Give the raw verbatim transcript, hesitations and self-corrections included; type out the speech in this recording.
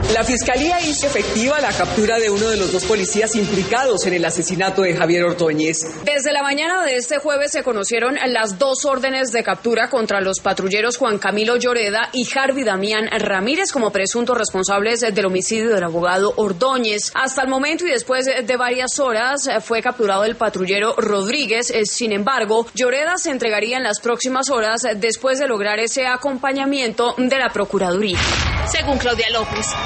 La Fiscalía hizo efectiva la captura de uno de los dos policías implicados en el asesinato de Javier Ordóñez. Desde la mañana de este jueves se conocieron las dos órdenes de captura contra los patrulleros Juan Camilo Lloreda y Harvey Damián Ramírez como presuntos responsables del homicidio del abogado Ordóñez. Hasta el momento y después de varias horas fue capturado el patrullero Rodríguez. Sin embargo, Lloreda se entregaría en las próximas horas después de lograr ese acompañamiento de la Procuraduría. Según Claudia López.